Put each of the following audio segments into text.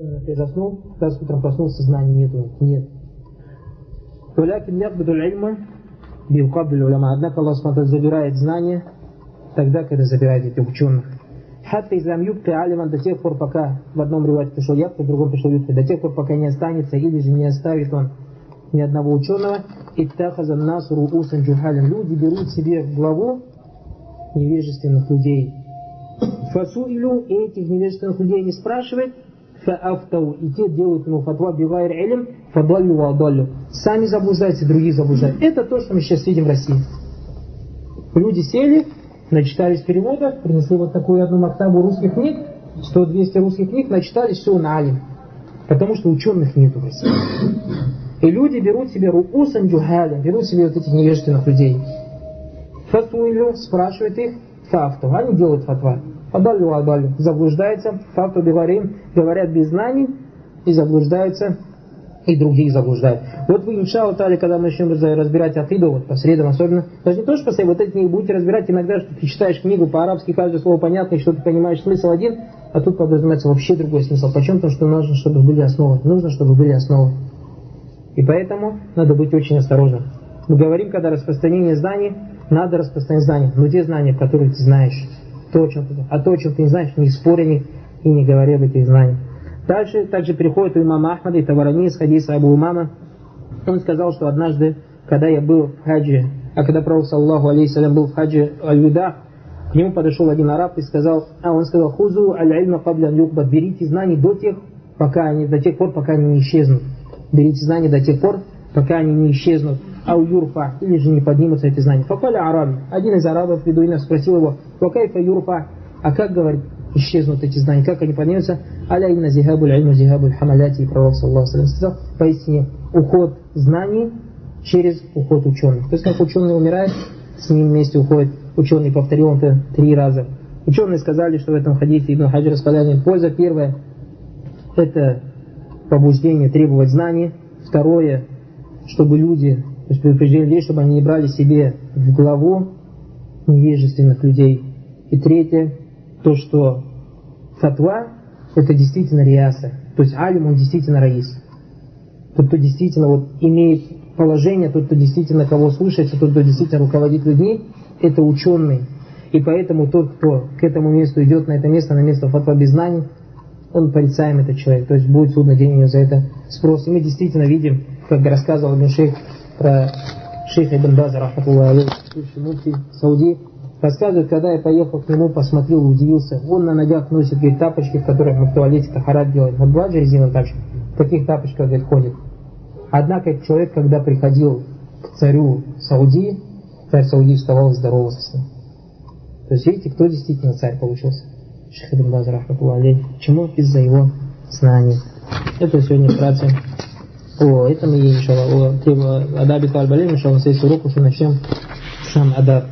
Ты заснул, когда утром проснулся, знаний нету. Нет. Однако Аллах Субхану забирает знания тогда, когда забирает этих ученых. Хатта излам юбки алиман до тех пор, пока в одном ривате пришел ябка, в другом пришел юбка, до тех пор, пока не останется или же не оставит он ни одного ученого. Иттахазан насуру усан джухалин. Люди берут себе в главу невежественных людей. Фасуилю, и этих невежественных людей не спрашивает. Фаафтау, и те делают ему фатва бигайр илм, фадаллю ва адаллю. Сами заблуждаются, другие заблуждают. Это то, что мы сейчас видим в России. Люди сели, начитались перевода, принесли вот такую одну мактабу русских книг, 100-200 русских книг, начитались, все на алим. Потому что ученых нету в России. И люди берут себе руусан джухаля, берут себе вот этих невежественных людей. Фасуилю, спрашивают их, фаафтау, они делают фатва. Адаллю адаллю, заблуждается, факту говорим, говорят без знаний, и заблуждаются, и других заблуждают. Вот вы, иншаллах та'аля, когда мы начнем разбирать акиду, вот по средам особенно, даже не то, что постоянно, вот эти книги будете разбирать иногда, что ты читаешь книгу по-арабски, каждое слово понятно, и что ты понимаешь смысл один, а тут подразумевается вообще другой смысл. Почему? Потому что нужно, чтобы были основы. Нужно, чтобы были основы. И поэтому надо быть очень осторожным. Мы говорим, когда распространение знаний, надо распространять знания. Но те знания, которые ты знаешь, то, о чем ты не знаешь, не спори и не говори об этих знаниях. Дальше также приходит у имама Ахмада и Табарани из хадиса Абу Умама. Он сказал, что однажды, когда я был в хаджи, а когда пророк саллаллаху алейхиссалям был в хаджи аль-Вида, к нему подошел один араб и сказал, хузу аль-ильма кабля ан юкбат, берите знания до тех пор, пока они не исчезнут. Берите знания до тех пор, пока они не исчезнут. Ау юрфа, или же не поднимутся эти знания. Факаля араби, один из арабов, бедуинов, спросил его, вакайфа юрфа, а как, говорит, исчезнут эти знания, как они поднимутся? Аля инна зихабуль ильму зихабуль хамаляти, и пророк саллаллаху алейхи ва саллям сказал, поистине уход знаний через уход ученых. То есть как ученый умирает, с ним вместе уходит ученый, повторил он это 3 раза. Ученые сказали, что в этом хадисе Ибн Хаджар сказали, польза первая, это побуждение требовать знаний. Второе, чтобы люди, то есть предупреждение людей, чтобы они не брали себе в главу невежественных людей. И третье, то, что фатва это действительно риаса. То есть алим, он действительно раис. Тот, кто действительно вот имеет положение, тот, кто действительно кого слушается, тот, кто действительно руководит людьми, это ученый. И поэтому тот, кто к этому месту идет, на это место, на место фатва без знаний, он порицаем этот человек. То есть будет судный день у него за это спрос. И мы действительно видим, как рассказывал Ибн Шейх про шейха Ибн База, рахматуллахи алейхи, бывший муфти Сауди, рассказывает, когда я поехал к нему, посмотрел, удивился. Он на ногах носит, говорит, тапочки, в которых мы в туалете тахарат делаем. Вот была же резина так же, в таких тапочках, говорит, ходит. Однако человек, когда приходил к царю Сауди, царь Сауди вставал и здоровался с ним. То есть видите, кто действительно царь получился? Шейх Ибн Баз, рахматуллахи алейхи. Почему? Из-за его знаний. Это сегодня вкратце. О этом и иншаллах. О адаби таль-балим, иншаллах, на следующий урок уже начнем сам адаб.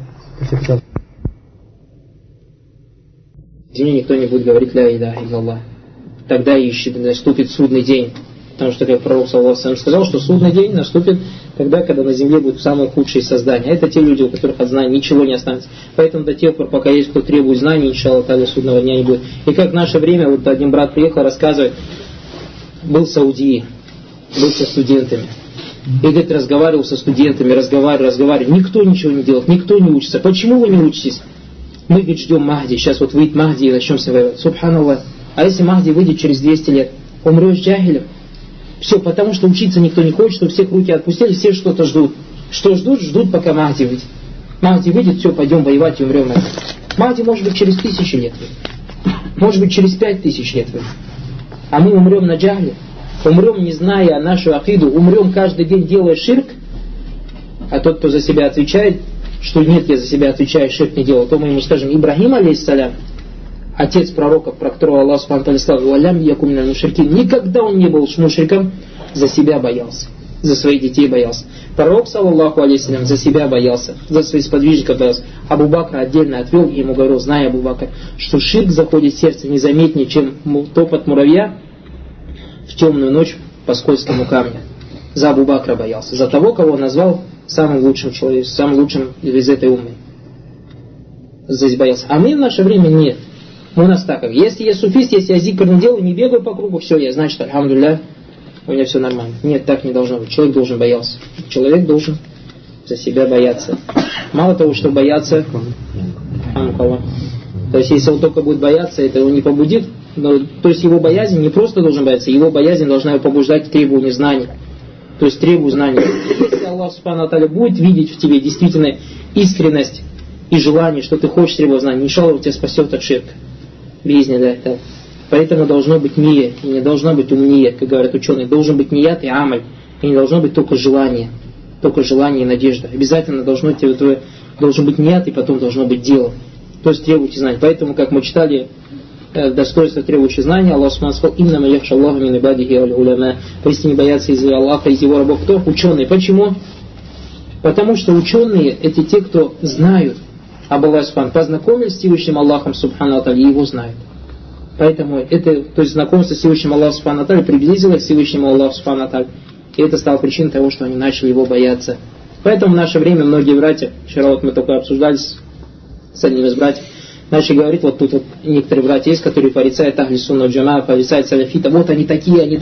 Никто не будет говорить ля иляха илlallah. Тогда наступит судный день. Потому что, как пророк саллаллаху алейхи ва саллям сказал, что судный день наступит тогда, когда на земле будут самые худшие создания. А это те люди, у которых от знаний ничего не останется. Поэтому до тех пор, пока есть кто требует знаний, иншаллах, тогда судного дня не будет. И как в наше время, вот один брат приехал, рассказывает, был в Саудии, был со студентами. И, говорит, разговаривал со студентами, разговаривал. Никто ничего не делает, никто не учится. Почему вы не учитесь? Мы ведь ждем Махди. Сейчас вот выйдет Махди и начнем с ним воевать. Субханаллах. А если Махди выйдет через 200 лет? Умрешь джахилем. Все, потому что учиться никто не хочет, чтобы всех руки отпустили, все что-то ждут. Что ждут? Ждут, пока Махди выйдет. Махди выйдет, все, пойдем воевать и умрем. Махди может быть через 1000 лет. Может быть через 5000 лет. А мы умрем на джахле. Умрем, не зная нашу акиду. Умрем каждый день, делая ширк. А тот, кто за себя отвечает, что нет, я за себя отвечаю, ширк не делал, то мы ему скажем, Ибрахим, алейхиссалям, отец пророков, про которого Аллах субхану ва тааля сказал, «Валям яку миналь мушрикин», никогда он не был мушриком, за себя боялся, за своих детей боялся. Пророк, саллаллаху алейхи ва за себя боялся, за своих сподвижников боялся. Абу Бакра отдельно отвел и ему говорил, знай, Абу Бакр, что ширк заходит в сердце незаметнее, чем топот муравья в темную ночь по скользкому камню. За Абу Бакра боялся, за того, кого он назвал самым лучшим человеком, самым лучшим из этой уммы. Здесь боялся. А мы в наше время нет. У нас так. Если я суфист, если я зикр не делаю, не бегаю по кругу, все, я, значит, альхамдулилля, у меня все нормально. Нет, так не должно быть. Человек должен бояться. Человек должен за себя бояться. Мало того, что бояться, то есть если он только будет бояться, это его не побудит. Но, то есть его боязнь не просто должен бояться, его боязнь должна его побуждать к требованию знаний. То есть требую знаний. Если Аллах Субхану ва Тааля будет видеть в тебе действительно искренность и желание, что ты хочешь требовать знаний, иншаллах, тебя спасет от ширка. Биизнилляхи та'аля. Поэтому должно быть ния, и не должно быть умния, как говорят ученые. Должен быть ният и амаль, и не должно быть только желание и надежда. Обязательно должен быть ният, и потом должно быть дело. То есть требуйте знаний. Поэтому, как мы читали достоинство требующих знаний, Аллах Субхану сказал: «Иннама яхша Аллаха мин ибадихи аль-уляма». Поистине боятся из Аллаха, из его рабов кто? Ученые. Почему? Потому что ученые это те, кто знают об Аллахе Субхану, познакомились с Всевышним Аллахом Субхану ва Тааля и его знают. Поэтому это, то есть знакомство с Всевышним Аллахом Субхану ва Тааля приблизило к Всевышнему Аллаху Субхану ва Тааля. И это стало причиной того, что они начали его бояться. Поэтому в наше время многие братья, вчера вот мы только обсуждали с одним из братьев, начали говорить, вот тут вот некоторые братья есть, которые порицают Ахли Сунна валь Джамаа, порицают салафита, вот они такие,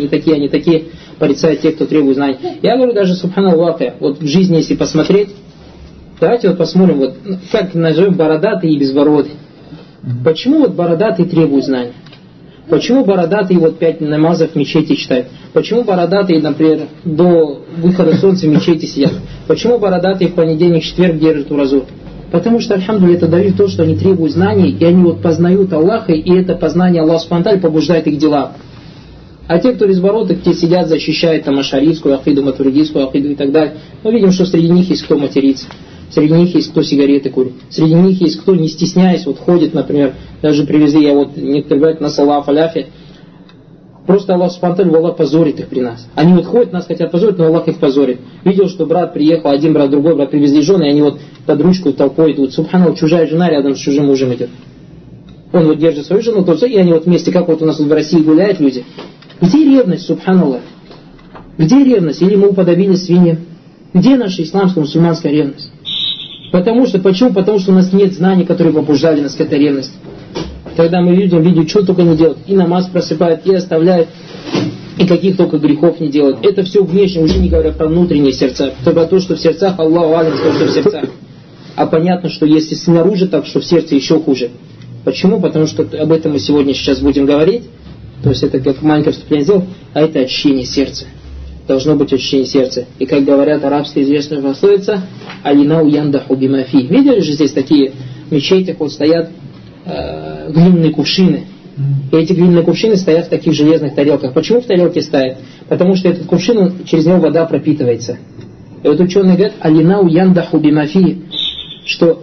порицают тех, кто требует знаний. Я говорю, даже субханаллаха, вот в жизни, если посмотреть, давайте вот посмотрим, вот как назовем бородатый и безбородый. Почему вот бородатый требует знаний? Почему бородатые вот 5 намазов в мечети читают? Почему бородатые, например, до выхода солнца в мечети сидят? Почему бородатые в понедельник, четверг держат уразу? Потому что, альхамдулилля, это дает то, что они требуют знаний, и они вот познают Аллаха, и это познание Аллаха Субхану ва Тааля побуждает их дела. А те, кто безбородых, те сидят, защищают там ашарийскую акиду, матуридийскую акиду и так далее. Мы видим, что среди них есть кто матерится. Среди них есть кто сигареты курит. Среди них есть кто, не стесняясь, вот ходит, например, даже привезли, я вот некоторые говорят на салаф аляфе, просто Аллах Субхану ва Тааля, Аллах позорит их при нас. Они вот ходят, нас хотят позорить, но Аллах их позорит. Видел, что брат приехал, один брат, другой брат, привезли жены, и они вот под ручку толпой идут. Субханаллах, чужая жена рядом с чужим мужем идет. Он вот держит свою жену, и они вот вместе, как вот у нас в России гуляют люди. Где ревность, субханаллах? Где ревность? Или мы уподобились свиньям? Где наша исламско-мусульманская ревность? Почему? Потому что у нас нет знаний, которые побуждали нас к этой ревности. Когда мы видим, что только не делают. И намаз просыпают, и оставляют, и каких только грехов не делают. Это все внешне, уже не говоря про внутренние сердца. Про то, что в сердцах, Аллаху алям, что в сердцах. А понятно, что если снаружи так, что в сердце еще хуже. Почему? Потому что об этом мы сейчас будем говорить. То есть это как маленькое вступление сделал, а это очищение сердца. Должно быть очищение сердца. И как говорят арабские известная пословица, алинау яндаху бимафи. Видели же здесь такие в мечетях вот стоят глиняные кувшины. И эти глиняные кувшины стоят в таких железных тарелках. Почему в тарелке стоят? Потому что этот кувшин, через него вода пропитывается. И вот ученые говорят, алинау яндаху бимафи, что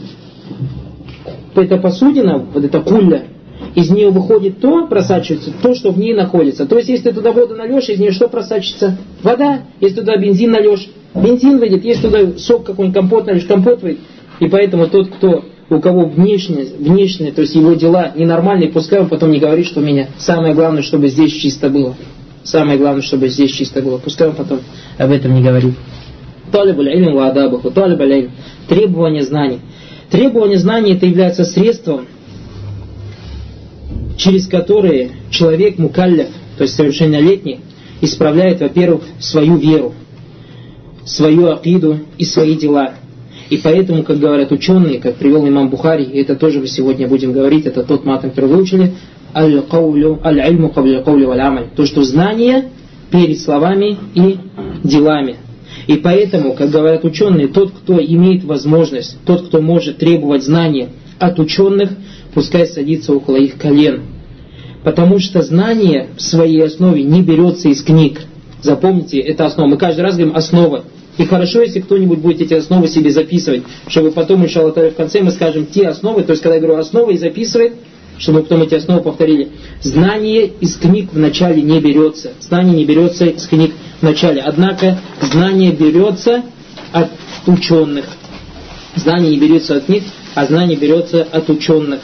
эта посудина, вот эта кулля, из нее выходит то, просачивается, то, что в ней находится. То есть, если ты туда воду нальешь, из нее что просачивается? Вода. Если туда бензин нальешь, бензин выйдет. Если туда сок какой-нибудь, компот нальешь, компот выйдет. И поэтому тот, у кого внешние, то есть его дела ненормальные, пускай он потом не говорит, что у меня самое главное, чтобы здесь чисто было. Самое главное, чтобы здесь чисто было. Пускай он потом об этом не говорит. Требование знаний. Требование знаний это является средством, через которые человек мукалляф, то есть совершеннолетний, исправляет, во-первых, свою веру, свою акиду и свои дела. И поэтому, как говорят ученые, как привел имам Бухари, и это тоже мы сегодня будем говорить, это тот матом, который вы учили, аль-ильму кабля каули валь амаль, то, что знание перед словами и делами. И поэтому, как говорят ученые, тот, кто имеет возможность, тот, кто может требовать знания от ученых, пускай садится около их колен. Потому что знание в своей основе не берется из книг. Запомните, это основа. Мы каждый раз говорим основа. И хорошо, если кто-нибудь будет эти основы себе записывать, чтобы потом, иншаллах, в конце мы скажем те основы, то есть когда я говорю основы и записывает, чтобы потом эти основы повторили. Знание из книг вначале не берется. Знание не берется из книг вначале. Однако знание берется от ученых. Знание не берется от книг, а знание берется от ученых.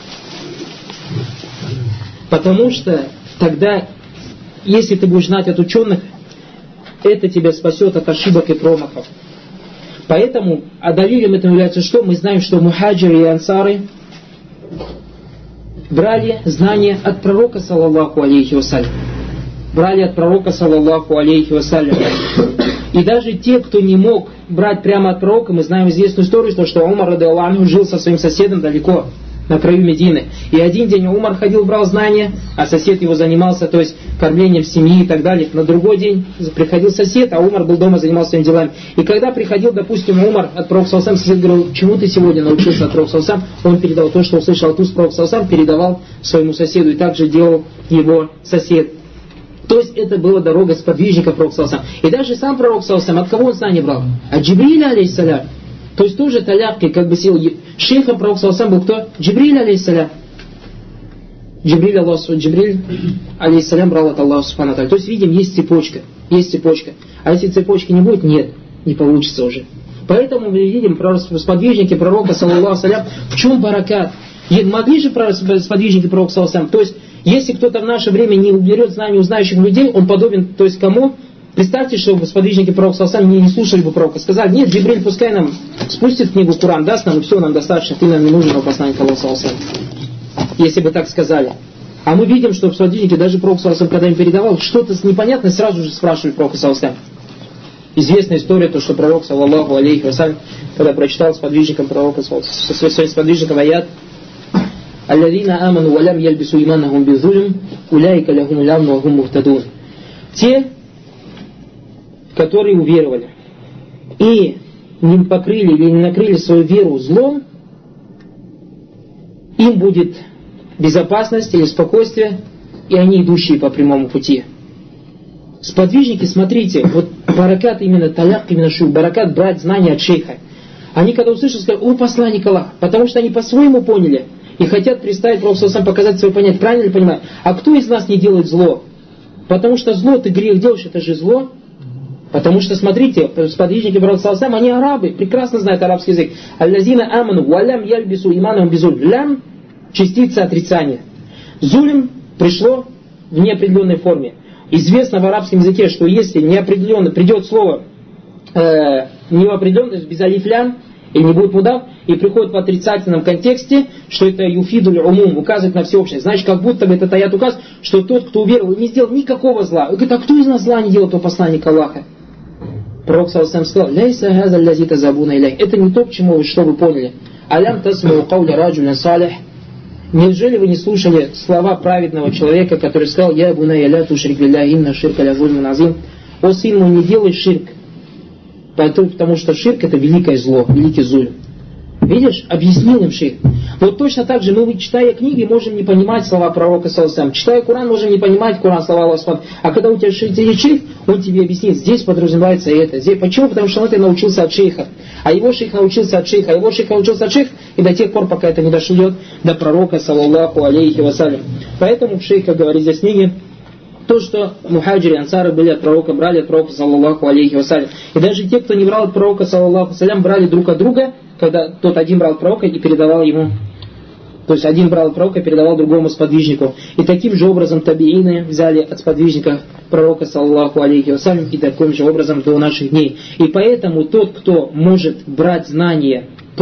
Потому что тогда, если ты будешь знать от ученых, это тебя спасет от ошибок и промахов. Поэтому, а далилем этому является что? Мы знаем, что мухаджиры и ансары, брали знания от пророка, саллаллаху алейхи вассалям. Брали от пророка, саллаллаху алейхи вассалям. И даже те, кто не мог брать прямо от пророка, мы знаем известную историю, что Умар радиаллаху анху жил со своим соседом далеко, на краю Медины. И один день Умар ходил, брал знания, а сосед его занимался, то есть кормлением семьи и так далее. На другой день приходил сосед, а Умар был дома, занимался своими делами. И когда приходил, допустим, Умар от пророка саллаллаху алейхи вассалям, сосед говорил: чему ты сегодня научился от пророка саллаллаху алейхи вассалям? Он передал то, что услышал от уст пророка саллаллаху алейхи вассалям, передавал своему соседу. И также делал его сосед. То есть это была дорога сподвижника пророка саллаллаху алейхи вассалям. И даже сам пророк саллаллаху алейхи вассалям, от кого он знания брал? От Джибриля алейхиссалям. То есть тоже талякки, как бы сил. Шейхом пророка саллаллаху алейхи вассалям был кто? Джибриль алейхиссалям. Джибриль алейхиссалям брал от Аллаха субхану ва тааля. То есть видим, есть цепочка. Есть цепочка. А если цепочки не будет, нет, не получится уже. Поэтому мы видим сподвижники пророка саллаллаху алейхи вассалям, в чем баракат. И могли же сподвижники пророка саллаллаху алейхи вассалям. То есть если кто-то в наше время не уберет знания у знающих людей, он подобен, то есть кому? Представьте, что сподвижники пророка саллаллаху алейхи вассалям не слушали бы пророка. Сказали: нет, Джибриль пускай нам спустит книгу Коран, даст нам, и все, нам достаточно, ты нам не нужен, но посланник Аллаха саллаллаху алейхи вассалям. Если бы так сказали. А мы видим, что сподвижники, даже пророк саллаллаху алейхи вассалям, когда им передавал что-то непонятное, сразу же спрашивали пророка саллаллаху алейхи вассалям. Известная история, то, что пророк саллаллаху алейхи вассалям, когда прочитал сподвижникам пророка, со своим сподвижником аят: «Аллазина аману валям яльбису иманахум бизулим, уляйка лахум лямну вахум мухтадун». Те, которые уверовали и не покрыли или не накрыли свою веру злом, им будет безопасность или спокойствие, и они идущие по прямому пути. Сподвижники, смотрите, вот баракат именно таляк, именно шу, баракат брать знания от шейха. Они когда услышали, сказали: о, посланник Аллаха, потому что они по-своему поняли и хотят представить пророку саллаллаху алейхи вассалям, показать свое понятие, правильно ли понимаю? А кто из нас не делает зло? Потому что зло, ты грех делаешь, это же зло. Потому что, смотрите, сподвижники пророка саллаллаху алейхи вассалям, они арабы, прекрасно знают арабский язык. Аллазина аману валям яльбису иманахум бизуль. Лям — частица отрицания. Зулим пришло в неопределенной форме. Известно в арабском языке, что если неопределенно придет слово неопределенно, без алиф-лям, и не будет мудав, и приходит в отрицательном контексте, что это юфидуль умум, указывает на всеобщее. Значит, как будто бы этот аят указывает, что тот, кто уверовал, не сделал никакого зла. Он говорит: а кто из нас зла не делал, то посланник Аллаха? Пророк саллаллаху алейхи вассалям сказал: «Ляйса газа лазита забуна иляй». Это не то, к чему вы, что вы поняли. «Алям тасмау кауля раджуля салих». Неужели вы не слушали слова праведного человека, который сказал: «Я бунайя ля тушрик билляхи инна ширка ля зульмун азим». О сын мой, не делай ширк, потому что ширк — это великое зло, великий зульм. Видишь, объяснил им шейх. Вот точно так же мы, читая книги, можем не понимать слова пророка саллаллаху алейхи вассалям. Читая Коран, можем не понимать Коран, слова Аллаха. А когда у тебя шейх, он тебе объяснит: здесь подразумевается это. Здесь. Почему? Потому что он это научился от шейха. А его шейх научился от шейха. А его шейх научился от шейха. И до тех пор, пока это не дошло до пророка, саллаллаху алейхи вассалям. Поэтому шейх, как говорит здесь в книге, то, что мухаджиры и ансары были от пророка, брали от пророка, саллаллаху алейхи вассалям. И даже те, кто не брал от пророка, саллаллаху алейхи, брали друг от друга, когда тот один брал пророка и передавал ему. То есть один брал пророка и передавал другому сподвижнику. И таким же образом табиины взяли от сподвижника пророка, саллаллаху алейхи вассалям, и таким же образом до наших дней. И поэтому тот, кто может брать знания,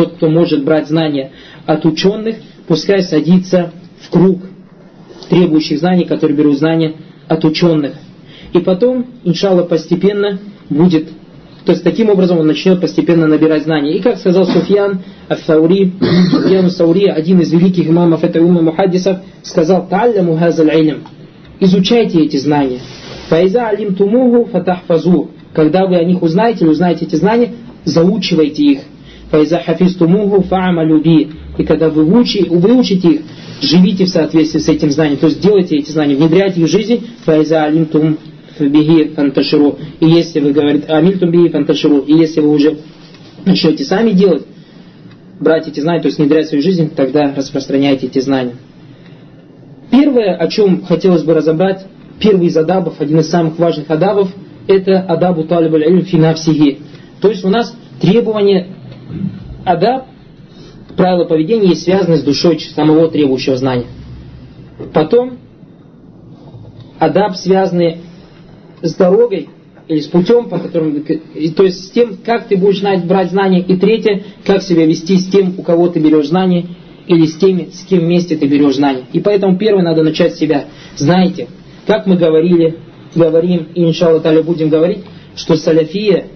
от ученых, пускай садится в круг требующих знаний, которые берут знания от ученых. И потом, иншаллах, постепенно будет, то есть таким образом он начнет постепенно набирать знания. И как сказал Суфьян ас-Саури, один из великих имамов этой уммы мухаддисов, сказал: «Та'алляму хазаль илм». Изучайте эти знания. «Фаиза алимтумуху фатахфазу». Когда вы о них узнаете эти знания, заучивайте их. «Фаиза хафизтумуху фа'амалю би». И когда вы выучите их, живите в соответствии с этим знанием. То есть делайте эти знания, внедряйте их в жизнь. «Фаиза алимтум бихи фанташиру». И если вы говорите «амильтум бихи фанташиру», и если вы уже начнете сами делать, брать эти знания, то есть внедрять в свою жизнь, тогда распространяйте эти знания. Первое, о чем хотелось бы разобрать, первый из адабов, один из самых важных адабов, это адабу талибуль илм фи нафсихи. То есть у нас требование, адаб, правила поведения есть связаны с душой самого требующего знания. Потом адаб, связанный с дорогой или с путем, по которому, то есть с тем, как ты будешь брать знания. И третье, как себя вести с тем, у кого ты берешь знания. или с теми, с кем вместе ты берешь знания. И поэтому первое надо начать с себя. Знаете, как мы говорим, и иншаллах та'аля будем говорить, что салафия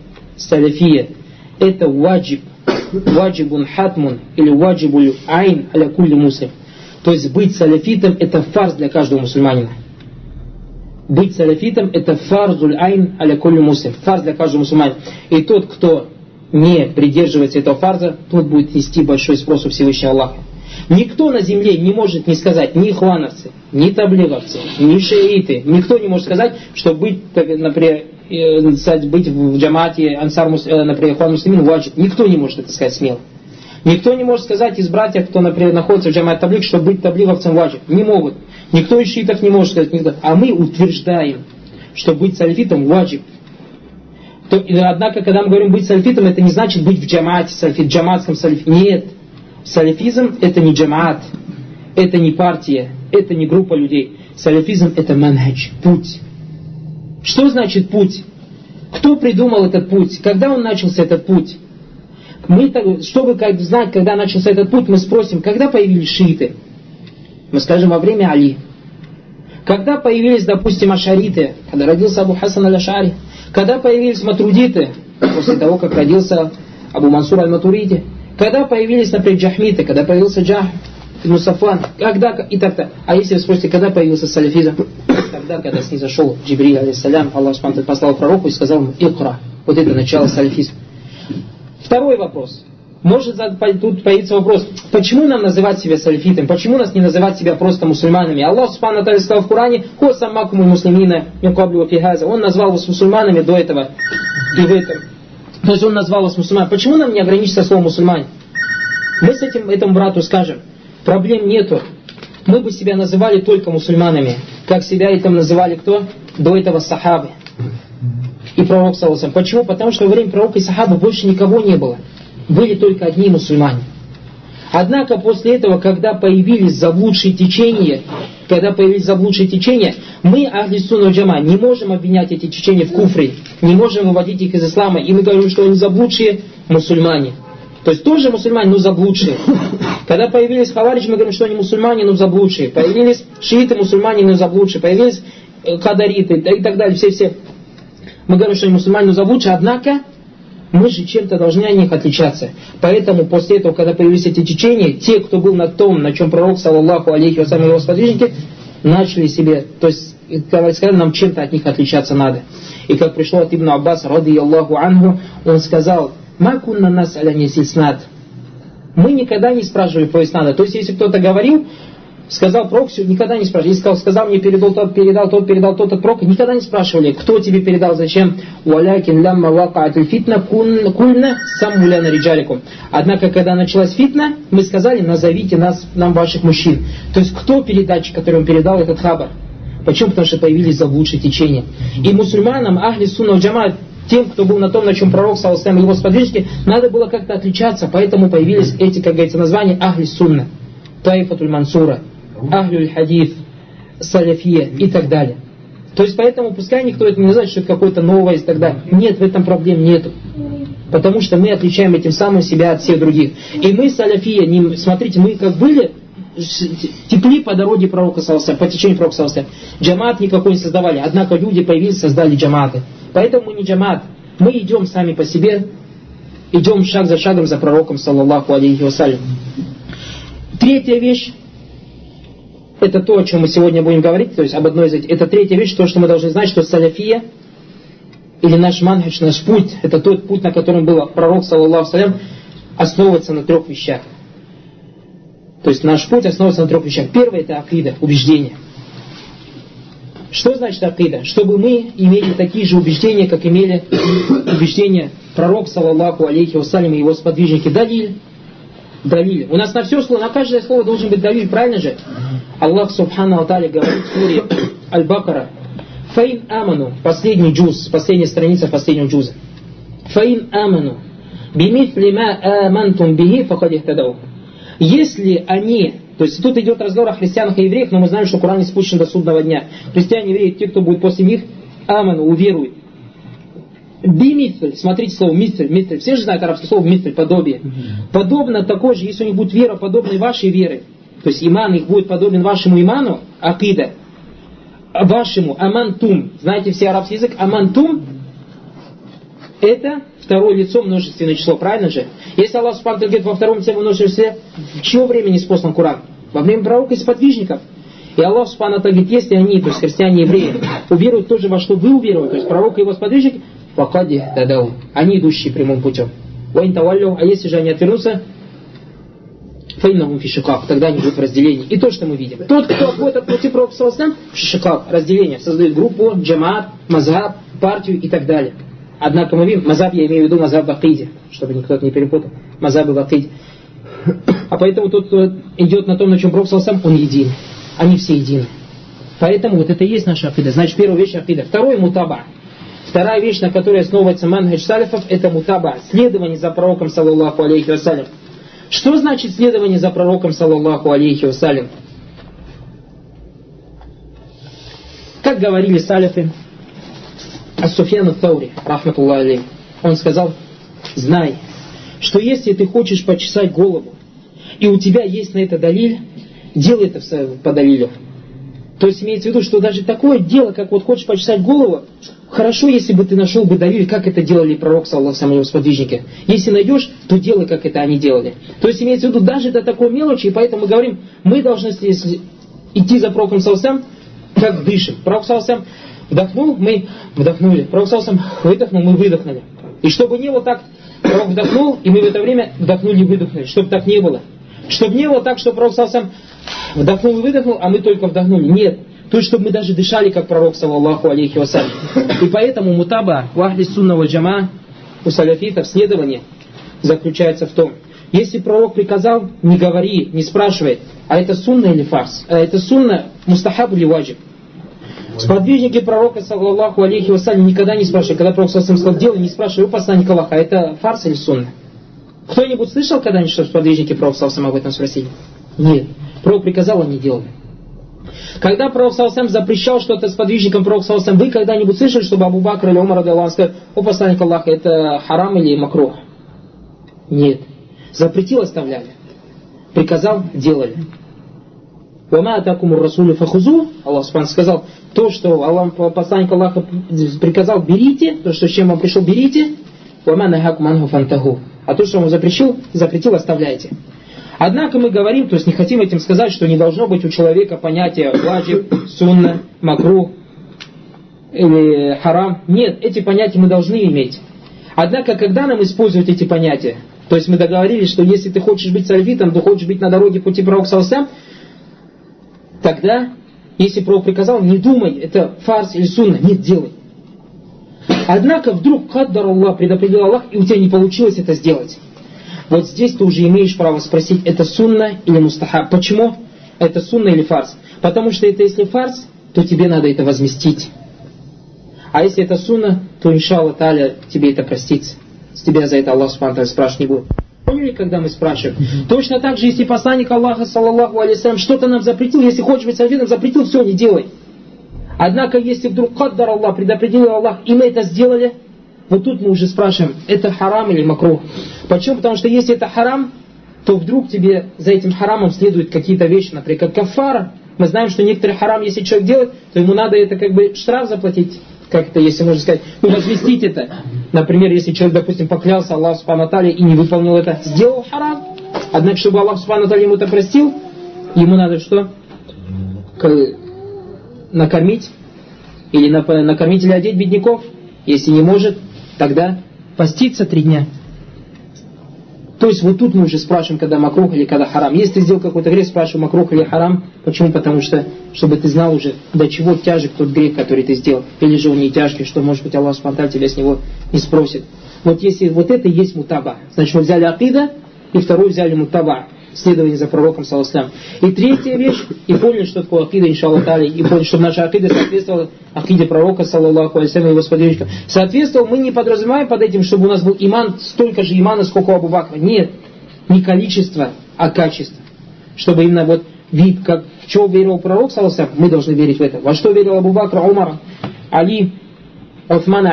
это ваджибун хатмун или ваджибуль айн аля кулли муслим. То есть быть салафитом это фарз для каждого мусульманина. Быть салафитом это фарзуль айн аля кулли муслим. Фарз для каждого мусульманина. И тот, кто не придерживается этого фарза, тот будет нести большой спрос у Всевышнего Аллаха. Никто на земле не может не сказать, ни ихвановцы, ни таблиговцы, ни шииты, никто не может сказать, что быть, например, быть в джамате ансар, например, ихван муслимин ваджиб. Никто не может это сказать смело. Никто не может сказать из братьев, кто, например, находится в джамате таблиг, что быть таблиговцем ваджиб. Не могут. Никто из шиитов не может сказать. Никто. А мы утверждаем, что быть салафитом ваджиб. Однако, когда мы говорим быть салафитом, это не значит быть в джамате салафит, джаматском салафите. Нет. Салафизм это не джамаат, это не партия, это не группа людей. Салафизм это манхадж, путь. Что значит путь? Кто придумал этот путь? Когда он начался этот путь? Чтобы знать, когда начался этот путь, мы спросим, когда появились шииты? Мы скажем, во время Али. Когда появились, допустим, ашариты? Когда родился Абу Хасан аль-Ашари. Когда появились матрудиты? После того, как родился Абу Мансур аль-Матуриди. Когда появились, например, джахмиты? Когда появился Джахм ибн Сафван? Когда? И так-то. А если вы спросите, когда появился салафизм? Тогда, когда снизошел Джибриль, алейхиссалям, Аллах субхану послал пророку и сказал ему «Икра». Вот это начало салафизма. Второй вопрос. Может тут появиться вопрос, почему нам называть себя салафитами? Почему нас не называть себя просто мусульманами? Аллах субхану тааля сказал в Коране «Хо саммакумуль муслимина мин кабли ва фи хаза». Он назвал вас мусульманами до этого и в этом. То есть он назвал вас мусульманами. Почему нам не ограничиться словом мусульмане? Мы с этому брату скажем, проблем нету. Мы бы себя называли только мусульманами. Как себя этим называли кто? До этого сахабы. И пророк саллаллаху алейхи ва саллям. Почему? Потому что во время пророка и сахабы больше никого не было. Были только одни мусульмане. Однако после этого, когда появились заблудшие течения, мы, ахли сунна валь джама, не можем обвинять эти течения в куфре, не можем выводить их из ислама, и мы говорим, что они заблудшие мусульмане. То есть тоже мусульмане, но заблудшие. Когда появились хаваридж, мы говорим, что они мусульмане, но заблудшие. Появились шииты, мусульмане, но заблудшие. Появились кадариты и так далее, все. Мы говорим, что они мусульмане, но заблудшие, однако мы же чем-то должны от них отличаться. Поэтому после этого, когда появились эти течения, те, кто был на том, на чем пророк, саллаллаху алейхи ва саллям, и его сподвижники, начали себе, то есть, сказали, нам чем-то от них отличаться надо. И как пришло от Ибн Аббаса, радийаллаху анху, он сказал, «Ма кунна нас аля нисиснад». Мы никогда не спрашивали про иснада. То есть, если кто-то говорил, сказал пророк, никогда не спрашивали. Если сказал, мне передал тот от пророка, никогда не спрашивали, кто тебе передал, зачем. «Уалякин лямма вакаатуль фитна кульна саммуляна риджаликум». Однако, когда началась фитна, мы сказали, назовите нам ваших мужчин. То есть, кто передатчик, который передал этот хабар? Почему? Потому что появились заблудшие течения. И мусульманам, ахли сунна валь джама, тем, кто был на том, на чем пророк, саллаллаху алейхи ва саллям, и его сподвижники, надо было как-то отличаться. Поэтому появились эти, как говорится, названия ахли сунна, таифатуль мансура, ахлюль хадиф, салафия и так далее. То есть поэтому пускай никто это не называет, что это какое-то новое и так далее. Нет, в этом проблем нету. Потому что мы отличаем этим самым себя от всех других. И мы салафия, смотрите, мы как были, текли по дороге пророка, по течению пророка, джамаат никакой не создавали. Однако люди появились, создали джамааты. Поэтому мы не джамаат. Мы идем сами по себе, идем шаг за шагом за пророком, саллаллаху алейхи ва саллям. Третья вещь, это то, о чем мы сегодня будем говорить, то есть об одной из этих. Это третья вещь, то, что мы должны знать, что салафия, или наш манхадж, наш путь, это тот путь, на котором был пророк, саллаллаху алейхи ва саллям, основывается на 3 вещах. То есть наш путь основывается на 3 вещах. Первое это акида, убеждение. Что значит акида? Чтобы мы имели такие же убеждения, как имели убеждения пророк, саллаллаху алейхи ва саллям, и его сподвижники. Далиль. У нас на все слово, на каждое слово должен быть далиль, правильно же? Аллах субхану ва тааля говорит в суре Аль-Бакара: «Фаин аману», последний джуз, последняя страница последнего джуза. «Фаин аману, бимитли ма амантум бихи факад ихтадау». Если они, то есть тут идет разговор о христианах и евреях, но мы знаем, что Коран не спущен до судного дня. Христиане и евреи, те, кто будет после них, аману, уверуют. Бимитhlь, смотрите слово митhlь. Все же знают арабское слово митhlь, подобие. Подобно такой же, если у них будет вера, подобной вашей вере, то есть иман их будет подобен вашему иману, акида, вашему амантум. Знаете все арабский язык? Амантум это второе лицо множественное число, правильно же? Если Аллах Субхану говорит во втором лице множественном числе, в чье время не спослан Коран? Во время пророка и сподвижников. И Аллах Субхану говорит, если они, то есть христиане и евреи, уверуют тоже во что вы уверовали, то есть пророк и его сподвижники, факади дадау, они идущие прямым путем. Вайн таваллю, а если же они отвернутся, файнахум фи шикак, тогда они будут в разделении. И то, что мы видим. Тот, кто отходит от пути пророка саллаллаху в шикак, разделение, создает группу, джамаат, мазхаб, партию и так далее. Однако мы видим, мазхаб, я имею в виду мазхаб в акиде, чтобы никто не перепутал. Мазхаб в акиде. А поэтому тот, кто идет на том, на чем пророк саллаллаху, он един. Они все едины. Поэтому вот это и есть наша акида. Значит, первая вещь акида. Второе мутаба. Вторая вещь, на которой основывается манхадж салифов, это мутаба. Следование за пророком, саллаллаху алейхи вассалям. Что значит следование за пророком, саллаллаху алейхи вассалям? Как говорили салифы, Ас-Суфьян ат-Таури, рахматуллахи алейхи, он сказал, знай, что если ты хочешь почесать голову, и у тебя есть на это далиль, делай это по далилю. То есть имеется в виду, что даже такое дело, как вот хочешь почесать голову, хорошо, если бы ты нашел бы далиль, как это делали пророк, саллаллаху алейхи ва саллям, сподвижники. Если найдешь, то делай, как это они делали. То есть имеется в виду даже до такой мелочи, и поэтому мы говорим, мы должны идти за пророком, саллаллаху алейхи ва саллям, как дышим. Пророк, саллаллаху алейхи ва саллям, вдохнул, мы вдохнули. Пророк, саллаллаху алейхи ва саллям, выдохнул, мы выдохнули. И чтобы не было так, пророк вдохнул, и мы в это время вдохнули и выдохнули. Чтобы так не было. Чтобы не было так, что пророк, саллаллаху алейхи ва саллям, вдохнул и выдохнул, а мы только вдохнули. Нет. То есть, чтобы мы даже дышали, как пророк, саллаллаху алейхи вассалям. И поэтому мутаба у ахли сунна валь джама, у саляфитов следование заключается в том, если пророк приказал, не говори, не спрашивай, а это сунна или фарс? А это сунна мустахаб или ваджиб? Сподвижники пророка, саллаллаху алейхи вассалям, никогда не спрашивали. Когда пророк саллаллаху алейхи вассалям сказал, делай, не спрашивай у посланника Аллаха, это фарс или сунна? Кто-нибудь слышал когда-нибудь, что сподвижники пророка саллаллаху алейхи вассалям об этом спросили? Нет. Пророк приказал, они делали. Когда пророк саллаллаху алейхи вассалям запрещал что-то сподвижникам пророка саллаллаху алейхи вассалям, вы когда-нибудь слышали, чтобы Абу Бакр или Умар радиаллаху сказал, о посланник Аллаха, это харам или макрух? Нет. Запретил, оставляли. Приказал, делали. «Вама атакумур расулю фахузу», Аллах Субхану сказал, то, что Аллах, посланник Аллаха приказал, берите, то, что с чем вам пришел, берите, «Вама нахакум анху фантаху», а то, что он запретил, оставляйте. Однако мы говорим, то есть не хотим этим сказать, что не должно быть у человека понятия ваджиб, сунна, макрух или харам. Нет, эти понятия мы должны иметь. Однако, когда нам использовать эти понятия, то есть мы договорились, что если ты хочешь быть сальфитом, то хочешь быть на дороге пути пророка саллаллаху алейхи ва саллям, тогда, если пророк приказал, не думай, это фарс или сунна, нет, делай. Однако вдруг каддар Аллах, предопределил Аллах, и у тебя не получилось это сделать. Вот здесь ты уже имеешь право спросить, это сунна или мустахаб. Почему? Это сунна или фарс? Потому что это если фарс, то тебе надо это возместить. А если это сунна, то иншаллах та'аля тебе это простится. С тебя за это Аллах субхану спрашивать не будет. Поняли, когда мы спрашиваем? Точно так же, если посланник Аллаха, саллаллаху алейхи вассалям, что-то нам запретил, если хочешь быть сальфитом, запретил, все, не делай. Однако, если вдруг каддар Аллах, предопределил Аллах, и мы это сделали, вот тут мы уже спрашиваем, это харам или макрух. Почему? Потому что если это харам, то вдруг тебе за этим харамом следуют какие-то вещи, например, как кафара. Мы знаем, что некоторые харам, если человек делает, то ему надо это как бы штраф заплатить. Как это, если можно сказать, возместить это. Например, если человек, допустим, поклялся Аллаху субхану ва тааля и не выполнил это, сделал харам. Однако, чтобы Аллах субхану ва тааля ему это простил, ему надо что? Накормить. Или накормить или одеть бедняков. Если не может, тогда поститься 3 дня. То есть вот тут мы уже спрашиваем, когда макрух или когда харам. Если ты сделал какой-то грех, спрашиваем макрух или харам. Почему? Потому что, чтобы ты знал уже, до чего тяжек тот грех, который ты сделал. Или же он не тяжкий, что, может быть, Аллах субхану ва тааля тебя с него не спросит. Вот если вот это и есть мутаба. Значит, мы взяли акида, и второй взяли мутаба. Следование за пророком, саллаллаху алейхи ва саллям. И третья вещь, и поняли, что такое акида, иншаллах та'аля, и поняли, чтобы наша акида соответствовала акиде пророка, саллаллаху алейхи ва саллям, и его сподвижникам. Соответствовал, мы не подразумеваем под этим, чтобы у нас был иман, столько же имана, сколько у Абу Бакра. Нет, не количество, а качество. Чтобы именно вот вид, как в что верил пророк, саллаллаху алейхи ва саллям, мы должны верить в это. Во что верил Абу Бакр, Умар, Али, Усман, Али,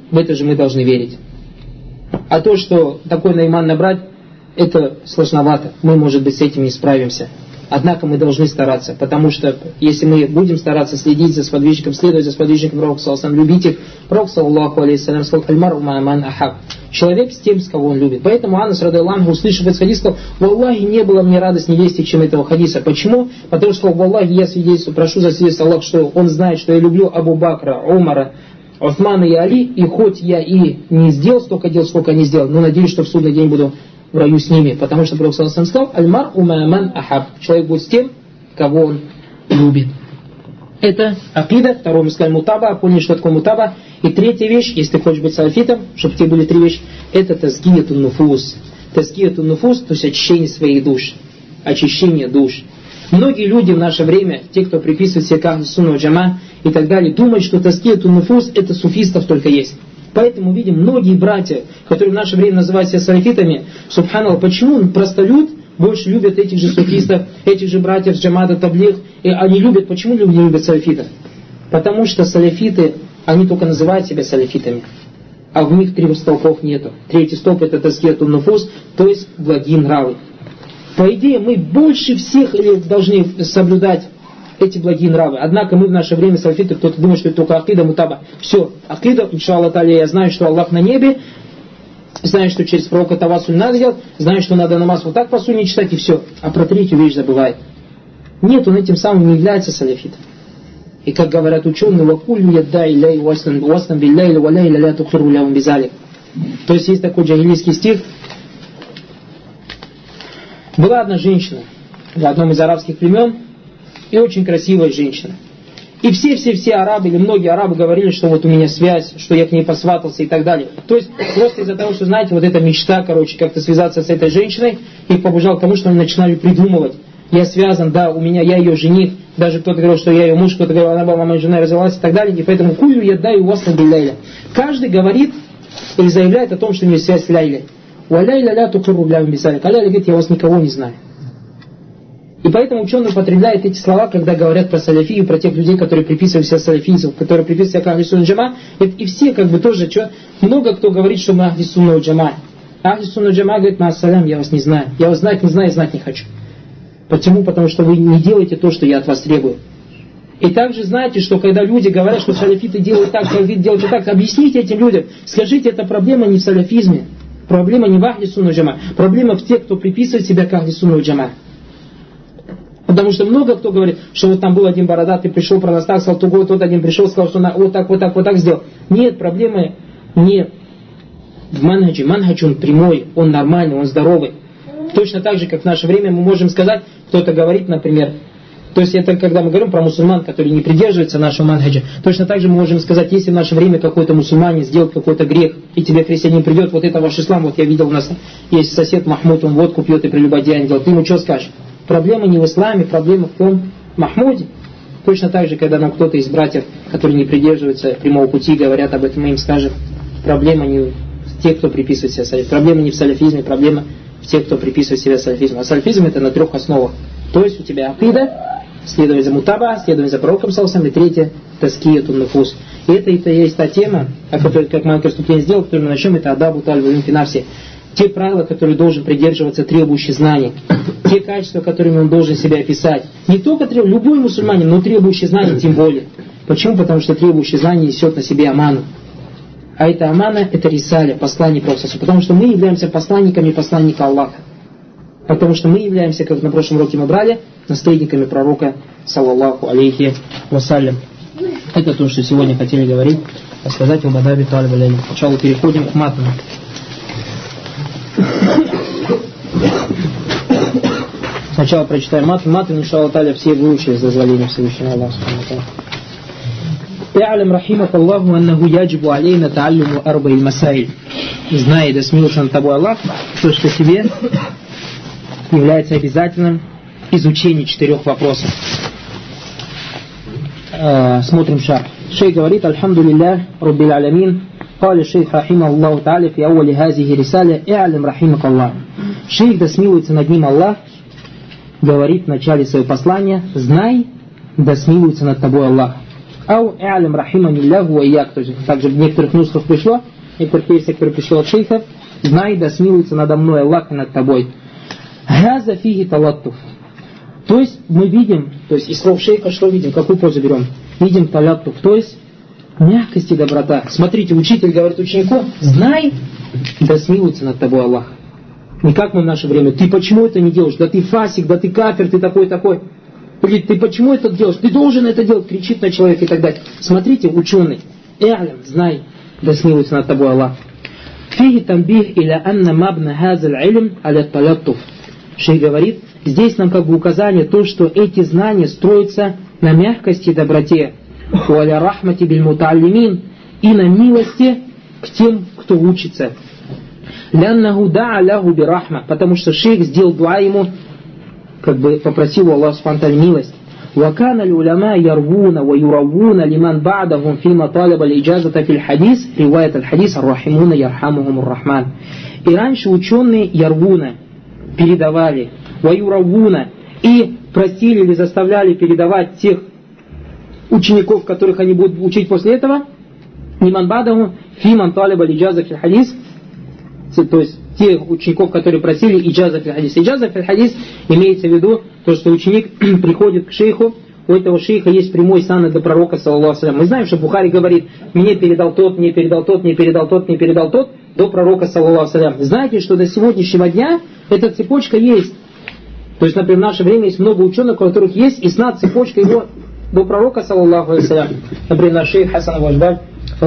в это же мы должны верить. А то, что такой на иман набрать, это сложновато. Мы, может быть, с этим не справимся. Однако мы должны стараться, потому что если мы будем стараться следить за сподвижником, следовать за сподвижником Пророка саллаллаху алейхи ва саллям, любить их, Пророк саллаллаху алейхи ва саллям сказал: «Аль-мар'у ма ман ахаб». Человек с тем, с кого он любит. Поэтому Анас радиаллаху анху, услышав этот хадис, сказал: «Валлахи, не было мне радостней вести, чем этого хадиса». Почему? Потому что, валлахи, я свидетельствую, прошу за свидетельство Аллах, что он знает, что я люблю Абу Бакра, Умара, Усмана и Али, и хоть я и не сделал столько дел, сколько они сделали, но надеюсь, что в судный день буду в раю с ними, потому что Пророк саллаллаху алейхи ва саллям сказал: «Аль-мар'у ма ман ахаб». Человек будет с тем, кого он любит. Это акида. Второе, мы сказали мутаба, поняли, что такое мутаба. И третья вещь, если ты хочешь быть салафитом, чтобы тебе были три вещи, это тазкиятун нуфус. Тазкиятун нуфус, то есть очищение своих душ. Очищение душ. Многие люди в наше время, те, кто приписывает себе к ахлю сунна валь джама и так далее, думают, что тазкиятун нуфус это суфистов только есть. Поэтому видим многие братья, которые в наше время называют себя салафитами, субханаллах, почему простолюд больше любят этих же суфистов, этих же братьев с джамата таблигh, и они любят, почему люди не любят салафитов? Потому что салафиты, они только называют себя салафитами, а в них 3 столпов нету. Третий столб это тазкиятун нуфус, то есть благие нравы. По идее, мы больше всех должны соблюдать эти благие нравы. Однако мы в наше время салафиты, кто-то думает, что это только акида, мутаба. Все, акида, иншаллах та'аля, я знаю, что Аллах на небе, знаю, что через пророка тавассуль надо делать, знаю, что надо намаз вот так по сунне читать, и все. А про третью вещь забывает. Нет, он этим самым не является салафитом. И как говорят ученые, «Вакулю яддай ляй васнам билляй валяй ля тухиру лявам бизалик». То есть есть такой джахилийский стих. Была одна женщина в одном из арабских племен, и очень красивая женщина. И все арабы, или многие арабы говорили, что вот у меня связь, что я к ней посватался и так далее. То есть просто из-за того, что, знаете, вот эта мечта, как-то связаться с этой женщиной, их побуждал к тому, что они начинали придумывать. Я связан, да, у меня, я ее жених, даже кто-то говорил, что я ее муж, кто-то говорил, она была моей женой, развелась и так далее. И поэтому кулю я даю вас на билляйля. Каждый говорит или заявляет о том, что у него связь с ляйлей. Валяйля ля тухиру лявам бизалик. А ляйля говорит, я вас никого не знаю. И поэтому ученые употребляют эти слова, когда говорят про салафию, про тех людей, которые приписывают себя салафийцам, которые приписывают себя к ахли сунна джама. И все как бы тоже, много кто говорит, что мы ахли сунна джама. Ахли сунна джама говорит: «Ма-ассалям, я вас не знаю. Я вас знать не знаю и знать не хочу». Почему? Потому что вы не делаете то, что я от вас требую. И также знаете, что когда люди говорят, что салафиты делают так, салафиты делают так, объясните этим людям, скажите, эта проблема не в салафизме, проблема не в ахли сунна джама, проблема в тех, кто приписывает себя к ахли сунна джама. Потому что много кто говорит, что вот там был один бородатый, пришел, проностал, сказал, тугой, тот один пришел, сказал, что вот так сделал. Нет, проблемы не в манхаджи. Манхадж он прямой, он нормальный, он здоровый. Точно так же, как в наше время мы можем сказать, кто-то говорит, например, то есть это когда мы говорим про мусульман, которые не придерживаются нашего манхаджа, точно так же мы можем сказать, если в наше время какой-то мусульманин сделает какой-то грех, и тебе христианин придет, вот это ваш ислам, вот я видел, у нас есть сосед Махмуд, он водку пьет и прелюбодеяние делает, ты ему что скажешь? Проблема не в исламе, проблема в том Махмуде. Точно так же, когда нам кто-то из братьев, которые не придерживаются прямого пути, говорят об этом, мы им скажем, проблема не в тех, кто приписывает себя салафизму. Проблема не в салафизме, проблема в тех, кто приписывает себя салафизму. А салафизм это на 3 основах. То есть у тебя акида, следование за мутаба, следование за пророком саллаллаху алейхи ва саллям, и третье тазкиятун нуфус. И это есть та тема, о которой, как маленькое вступление сделал, которую мы начнем, это адабу таль-валюм финарси. Те правила, которые должен придерживаться требующий знаний, те качества, которыми он должен себя описать. Не только любой мусульманин, но требующий знаний тем более. Почему? Потому что требующий знаний несет на себе аману. А эта амана, это рисаля, послание Пророка. Потому что мы являемся посланниками посланника Аллаха. Потому что мы являемся, как на прошлом уроке мы брали, наследниками пророка, саллаллаху алейхи вассалям. Это то, что сегодня хотели говорить, рассказать об адабе талиб-аль-илм. Сначала переходим к матну. Сначала прочитаем матн, иншаллах та'аля, все выучили с дозволения Всевышнего Аллаха. «И'алям рахимак Аллаху аннаху яджибу алейна та'аллюму арба'иль масаиль». Знай, да смилуется над тобой Аллах, то, что тебе является обязательным изучение 4 вопросов. Смотрим шарх. Шейх говорит: «Альхамдулиллах, Раббил алямин». قال الشيخ رحمه الله تعالى في أول هذه رسالة اعلم رحمك الله. Шейх, да смилуется над ним Аллах, говорит в начале своего послания: знай, да смилуется над тобой Аллах. Ау а'лям рахиманиллаху ва ияк. То есть также в некоторых нусках пришло, в некоторых версиях, которые пришло от шейха, знай, да смилуется надо мной Аллах и над тобой. Газа фиги талаттуф. То есть мы видим, то есть из слов шейха что видим, какую пользу берем? Видим талаттуф, то есть мягкость и доброта. Смотрите, учитель говорит ученику, знай, да смилуется над тобой Аллах. Не как мы в наше время, ты почему это не делаешь? Да ты фасик, да ты кафир, ты такой. Или ты почему это делаешь? Ты должен это делать, кричит на человека и так далее. Смотрите, ученый, знай, да смилуется над тобой Аллах. Фиги тамбих иля анна мабна хазаль илм аля талаттуф. Шейх говорит, здесь нам как бы указание то, что эти знания строятся на мягкости и доброте. Уаля рахмати биль муталлимин, и на милости к тем, кто учится. Ляннаху да'а лаху бирахма, потому что шейх сделал дуа ему, как бы попросил у Аллаха субхану ва тааля милость. وكان العلماء يروون ويروون لمن بعدهم فيما طالب الإجازة في الحديث رواية الحديث الرحمون يرحمهم الرحمن. И раньше ученые ярвуна передавали, ваюравуна, и просили или заставляли передавать тех учеников, которых они будут учить после этого, лиман бадахум фиман талаба лиджаза фил хадис, то есть тех учеников, которые просили иджаза фил хадис. Иджаза фил хадис имеется в виду то, что ученик приходит к шейху, у этого шейха есть прямой санад до пророка, саллаллаху алейхи ва саллям. Мы знаем, что Бухари говорит, мне передал тот, мне передал тот, мне передал тот, мне передал тот, до пророка, саллаллаху алейхи ва саллям. Знаете, что до сегодняшнего дня эта цепочка есть. То есть, например, в наше время есть много ученых, у которых есть иснад, цепочка его до пророка, саллаллаху алейхи ва саллям. Например, наш шейх Хасан Важбаль,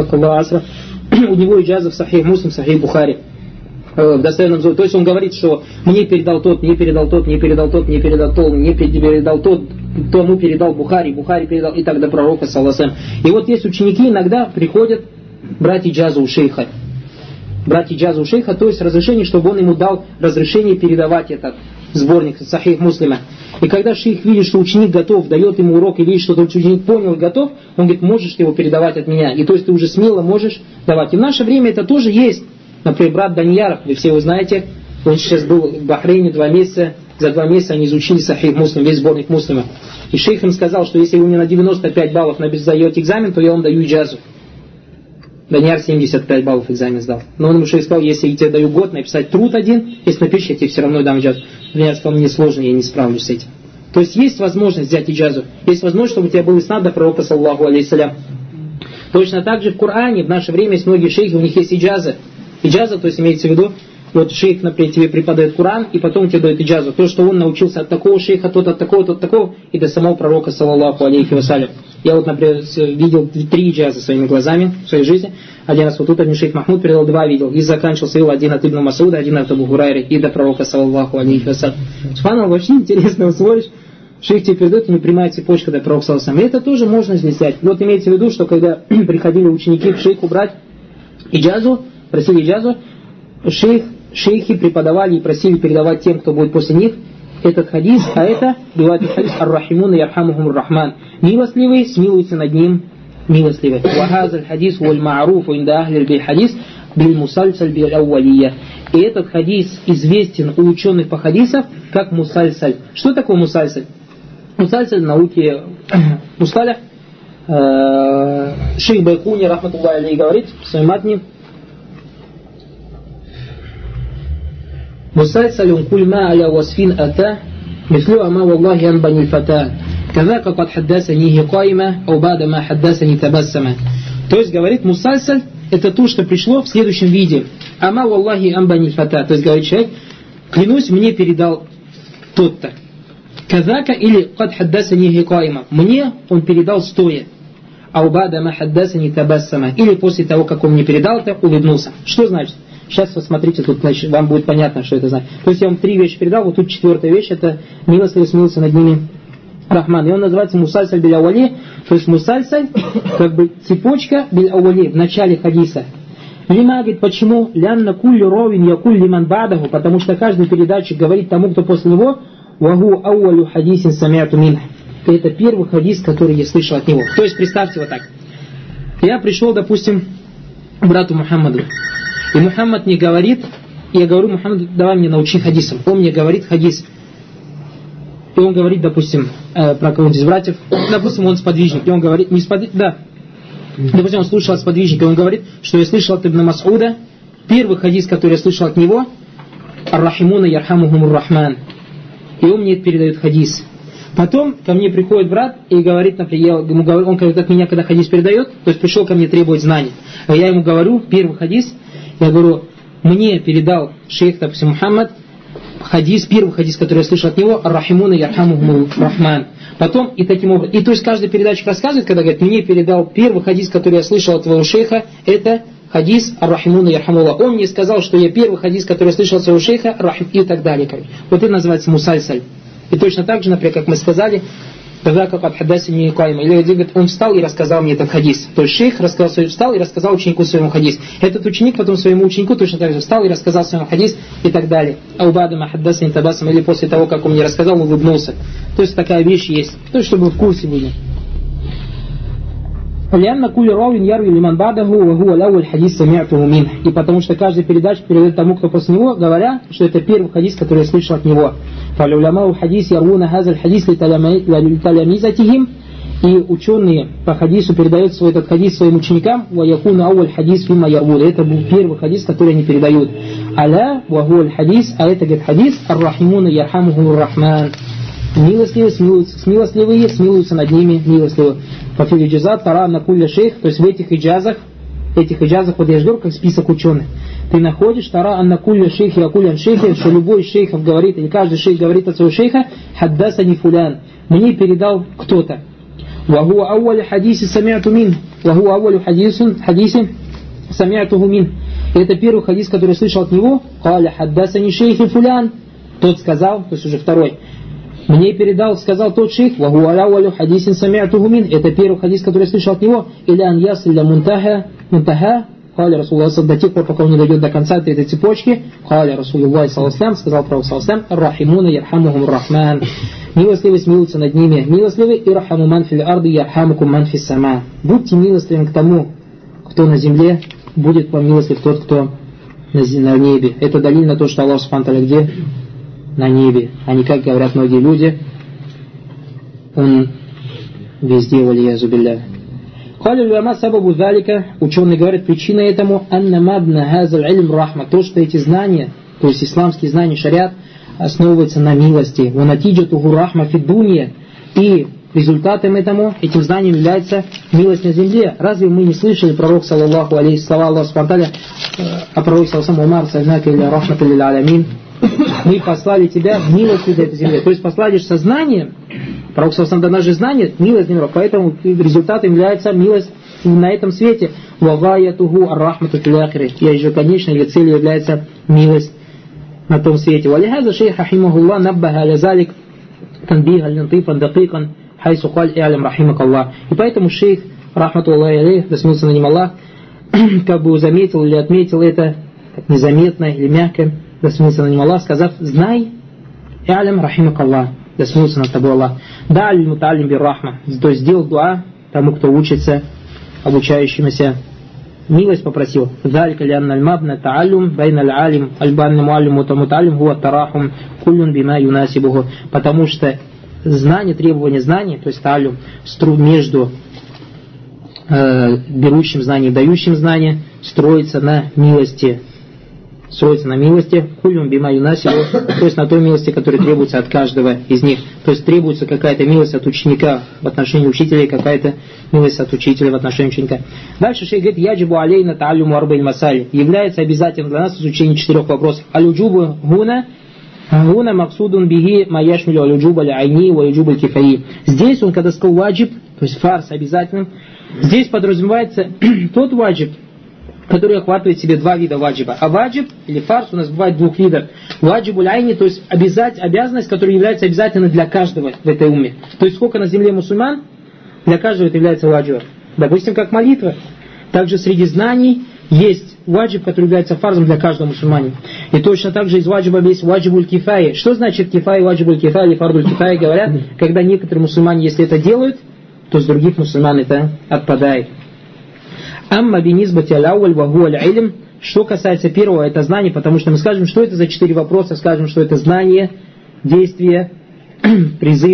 у него иджаза в Сахих Муслим, Сахих Бухари. В достоверном зоне. То есть он говорит, что мне передал тот, мне передал тот, мне передал тот, мне передал тот, мне передал тот, тому передал Бухари, Бухари передал, и так до пророка, саллаллаху алейхи ва саллям. И вот есть ученики, иногда приходят брать иджазу у шейха. Брать иджазу у шейха, то есть разрешение, чтобы он ему дал разрешение передавать этот сборник Сахих Муслима. И когда шейх видит, что ученик готов, дает ему урок и видит, что тот ученик понял и готов, он говорит, можешь ты его передавать от меня. И то есть ты уже смело можешь давать. И в наше время это тоже есть. Например, брат Даньяров, вы все его знаете, он сейчас был в Бахрейне 2 месяца, за 2 месяца они изучили Сахих Муслим, весь сборник Муслима. И шейх им сказал, что если вы мне на 95 баллов сдаете экзамен, то я вам даю иджазу. Даньяр 75 баллов экзамен сдал. Но он ему шейх сказал, если я тебе даю год написать труд один, если напишешь, я тебе все равно дам иджазу. Даньяр сказал, мне сложно, я не справлюсь с этим. То есть есть возможность взять иджазу, есть возможность, чтобы у тебя был иснад до пророка, саллаллаху алейхи ва саллям. Точно так же в Коране в наше время есть многие шейхи, у них есть иджаза. Иджаза, то есть имеется в виду, вот шейх, например, тебе преподает Коран, и потом тебе дает иджазу. То, что он научился от такого шейха, тот от такого, тот от такого, и до самого пророка, саллаллаху алейхи ва саллям. Я вот, например, видел 3 иджаза своими глазами в своей жизни. Один раз вот тут один шейх Махмуд передал, 2 видел. И заканчивался его один от Ибн Масуда, один от Абу Хурайры, и до пророка, саллаллаху алейхи ва саллям. Субханаллах, вообще интересно, смотришь, шейх тебе передает, и не прямая цепочка до пророка, саллаллаху алейхи ва саллям. И это тоже можно здесь взять. Вот имеется в виду, что когда приходили ученики к шейху брать иджазу, просили иджазу, шейхи преподавали и просили передавать тем, кто будет после них, этот хадис, а это бывает хадис ар-рахимун ярхамухум ар-рахман. Милостливый, смилуется над ним милостливый. Вахазаль хадис валь ма'руфу инда ахлиль биль хадис биль мусальсаль биль аувалия. И этот хадис известен у ученых по хадисам как мусальсаль. Что такое мусальсаль? Мусальсаль в науке мусталях. Шейх Байкуни, рахматуллахи алейхи, говорит в своем матне: مسلسل كل ما على وصف أتى مثل ما والله أنبني الفتاة كذاك قد حدثني قائمة أو بعد ما حدثني تبسمة. То есть говорит, мусальсаль это то, что пришло в следующем виде. Ама валлахи амбани фата. То есть говорит человек, клянусь, мне передал тот-то. Казака или кад хаддасани хикаима. Мне он передал стоя. Аубада ма хаддасани табассама. Или после того, как он мне передал это, улыбнулся. Что значит? Сейчас посмотрите, тут значит, вам будет понятно, что это значит. То есть я вам 3 вещи передал, вот тут 4-я вещь, это милостливый смилуется над ними Рахман. И он называется мусальсаль биль ауали. То есть мусальсаль, как бы цепочка биль ауали в начале хадиса. Лима говорит, почему? Лянна кулли ровин якуль лиман бадаху, потому что каждый передатчик говорит тому, кто после него, вагу ауалю хадисин самиату мин. Это первый хадис, который я слышал от него. То есть представьте вот так. Я пришел, допустим, к брату Мухаммаду. И Мухаммад мне говорит, я говорю, Мухаммад, давай мне научи хадисам. Он мне говорит хадис. И он говорит, допустим, про кого-нибудь из братьев, допустим, он сподвижник, и он говорит, допустим, он слушал от сподвижника, и он говорит, что я слышал от Ибн Мас'уда, первый хадис, который я слышал от него, «Ар-Рахимуна ярхамухумур Рахман». И он мне передает хадис. Потом ко мне приходит брат и говорит, например, он от меня, когда хадис передает, то есть пришел ко мне требовать знаний. А я ему говорю, первый хадис, я говорю, мне передал шейх, допустим, Мухаммад, хадис, первый хадис, который я слышал от него, «Ар-Рахимуна ярхамухумур Рахман». Потом, и таким образом, и то есть каждый передатчик рассказывает, когда говорит, мне передал первый хадис, который я слышал от твоего шейха, это хадис «Ар-Рахимуна ярхамуллах». Он мне сказал, что я первый хадис, который я слышал от своего шейха, и так далее. Вот это называется мусальсаль. И точно так же, например, как мы сказали, тогда как от-хаддасани Кайма. Или говорит, он встал и рассказал мне этот хадис. То есть шейх встал и рассказал ученику своему хадис. Этот ученик потом своему ученику точно так же встал и рассказал своему хадис и так далее. Аубадама хаддасани табасам, или после того, как он мне рассказал, он улыбнулся. То есть такая вещь есть. То есть, чтобы вы в курсе были. И потому что каждый передатчик передает тому, кто после него, говоря, что это первый хадис, который я слышал от него. И ученые по хадису передают этот хадис своим ученикам, это был первый хадис, который они передают. Аля ваху хадис, а это говорит хадис, ар-рахимуна ярхамухумур Рахман. Милостливые смилуются над ними милостливые. Фафили джазат тара на кулля шейх, то есть в этих иджазах, вот я жду, как список ученых, ты находишь тара анна кулля шейх и акулян шейхи, что любой из шейхов говорит, или каждый шейх говорит от своего шейха, хаддасани фулян, мне передал кто-то. Ваху ауаль хадиси самиату мин, ваху ауаль хадиси самиатуху мин. Это первый хадис, который я слышал от него, каля хаддасани шейхи фулян, тот сказал, то есть уже второй, мне передал, сказал тот шейх, ваху ауаль хадисин самиатуху мин, это первый хадис, который я слышал от него, или ан ясля мунтаха, Халя Расулуллах, до тех пор, пока он не дойдет до конца этой цепочки, Халя Расулуллах, сказал Пророк саллаллаху, Ар-Рахимуна ярхамухум Рахман. Милостливый смилуется над ними. Милостливый и рахаму ман фил арды ярхамукум ман фис сама. Будьте милостливы к тому, кто на земле, будет вам милостлив тот, кто на небе. Это далиль на то, что Аллах Субхану ва Тааля где? На небе. А не как говорят многие люди, он везде, валиязу билля. Ученые говорят, причина этому то, что эти знания, то есть исламские знания, шариат, основываются на милости. И результатом этим знанием является милость на земле. Разве мы не слышали пророк, саллаллаху алейхи, слова Аллаха субхану ва тааля, о пророке саллаллаху, мы послали тебя в милость для этой земли. То есть послали сознанием, пророк саллаллаху алейхи, даже знание, милость для мира. Поэтому результатом является милость на этом свете. И ежеконечной целью является милость на том свете. ولهذا شيخ رحمه الله نبه على ذلك تنبيها لطيفا دقيقا حيث قال اعلم رحمك الله. И поэтому шейх рахматуллахи алейх, да смилуется на нем Аллах, как бы заметил или отметил это как незаметно или мягко, да смилуется на нем Аллах, сказав: знай, اعلم رحمك الله, да смилуется над тобой Аллах. Да аль-муталлим бир-рахма, то есть сделал дуа тому, кто учится, обучающимся, милость попросил. Залька лианна аль-мабна тааллум байна аль-алим аль-банна муаллиму тамуталлим хуа тарахум куллун бима юнасибуху. Потому что знание, требование знаний, то есть тааллум, между берущим знание и дающим знание, строится на милости. Куллун бима юнасибуху, то есть на той милости, которая требуется от каждого из них. То есть требуется какая-то милость от ученика в отношении учителя, какая-то милость от учителя в отношении ученика. Дальше шейх говорит: яджибу алейна тааллюму арбаин масали. Является обязательным для нас изучение 4 вопросов. Алюджубу гуна максудун биги маяшмилю алюджуба ля айни ва алюджуба кифаи. Здесь он, когда сказал ваджиб, то есть фарс обязательным, здесь подразумевается тот ваджиб, который охватывает в себе 2 вида ваджиба. А ваджиб или фарс у нас бывает 2 видов. Ваджибуль айни, то есть обязанность, которая является обязательной для каждого в этой умме. То есть сколько на земле мусульман, для каждого это является ваджибом. Допустим, как молитва. Также среди знаний есть ваджиб, который является фарзом для каждого мусульманина. И точно так же из ваджиба есть ваджибуль кифаи. Что значит кифаи, ваджибуль кифаи или фардуль кифаи? Говорят, когда некоторые мусульмане, если это делают, то с других мусульман это отпадает. Амма бинизбати аль-ауаль ва хуа аль-илм. Что касается первого, это знание, потому что мы скажем, что это за 4 вопроса, скажем, что это знание, действие, призыв,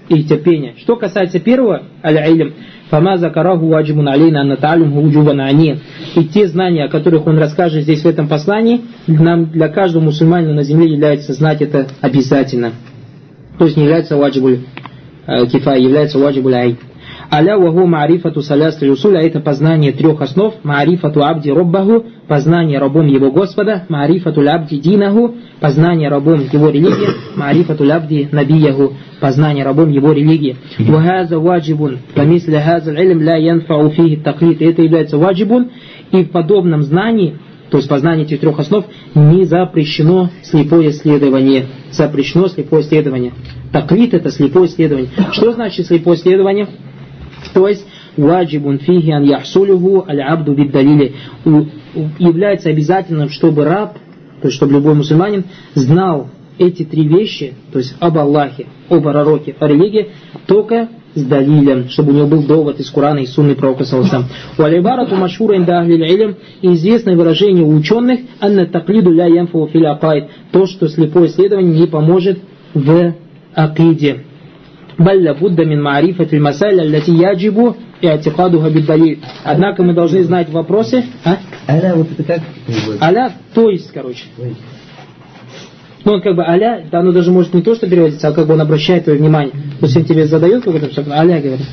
и терпения. Что касается первого, аль-илм, фама закараху ваджибун алейна анна та'алюмху уджубан ани. И те знания, о которых он расскажет здесь в этом послании, нам для каждого мусульманина на земле является знать это обязательно. То есть не является ваджибуль кифай, является ваджибуль айн. Аля ваху маарифату салясты усуля, это познание трех основ: маарифату абди роббаху, познание рабом его Господа; маарифату абди динаху, познание рабом его религии; маарифату абди набияху, познание рабом его религии. Вахаза ваджибун, помисля хаза илм ля янфау фихи таклид, это является ваджибун, и в подобном знании, то есть познание этих трех основ, не запрещено слепое следование. Запрещено слепое следование. Таклид — это слепое следование. Что значит слепое следование? То есть ваджибун фихи ан яхсулюху аль-абду бид-далили, является обязательным, чтобы раб, то есть чтобы любой мусульманин знал эти три вещи, то есть об Аллахе, об пророке, о религии, только с далилем, чтобы у него был довод из Корана и Сунны пророка саллаллаху алейхи ва саллям. Машхура инда ахлил илм, и известное выражение у ученых: анна таклиду ля янфу фил акаид, то, что слепое следование не поможет в акиде. Балля будда мин маарифатиль масаль аллати яджибу и'тикадуха бид-далиль. Однако мы должны знать вопросы. Аля, вот это как? Аля, то есть, короче. Ну, он как бы аля, да, оно даже может не то, что переводится, а как бы он обращает твое внимание. То есть он тебе задает какой-то, аля говорит.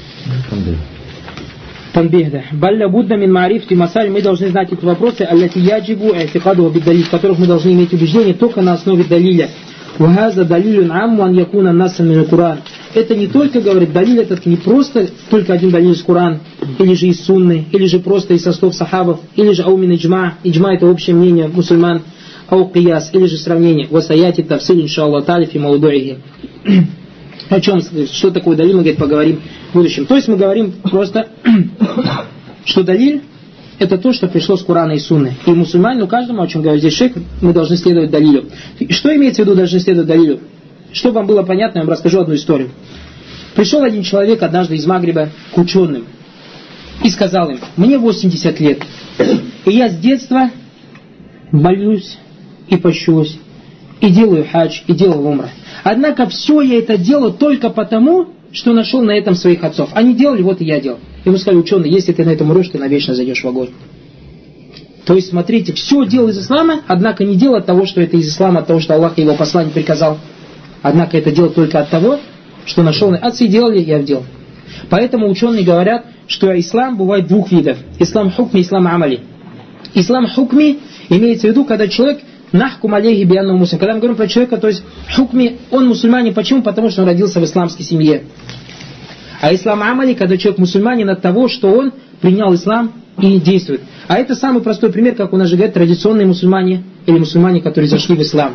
Танбих, да. Балля будда мин маарифати масаль, мы должны знать эти вопросы, аллати яджибу и'тикадуха бид-далиль, в которых мы должны иметь убеждение только на основе далиля. Вахаза далилюн амму ан якуна насан мин аль-Куран. Это не только, говорит, далиль этот не просто только один далиль из Корана, или же из Сунны, или же просто из слов сахабов, или же аумин иджма. Иджма — это общее мнение мусульман, ау кияс, или же сравнение. Васаяти тавсиль иншаллах та'аля фи маудуихи. О чем, что такое далиль, мы, говорит, поговорим в будущем. То есть мы говорим просто, что далиль — это то, что пришло с Корана и Сунны. И мусульманину каждому, о чем говорит здесь шейх, мы должны следовать далилю. Что имеется в виду должны следовать далилю? Чтобы вам было понятно, я вам расскажу одну историю. Пришел один человек однажды из Магриба к ученым и сказал им: мне 80 лет, и я с детства молюсь и пощусь, и делаю хадж, и делаю умра. Однако все я это делаю только потому, что нашел на этом своих отцов. Они делали, вот и я делал. Ему сказали ученые: если ты на этом умрешь, ты навечно зайдешь в огонь. То есть, смотрите, все делал из ислама, однако не делал от того, что это из ислама, от того, что Аллах и его посланник приказал. Однако это делал только от того, что нашел. Отцы делали, я делал. Поэтому ученые говорят, что ислам бывает двух видов: ислам хукми, ислам амали. Ислам хукми имеется в виду, когда человек нахкум алейхи бианну муслим. Когда мы говорим про человека, то есть хукми, он мусульманин. Почему? Потому что он родился в исламской семье. А ислам амали, когда человек мусульманин от того, что он принял ислам и действует. А это самый простой пример, как у нас же говорят, традиционные мусульмане или мусульмане, которые зашли в ислам.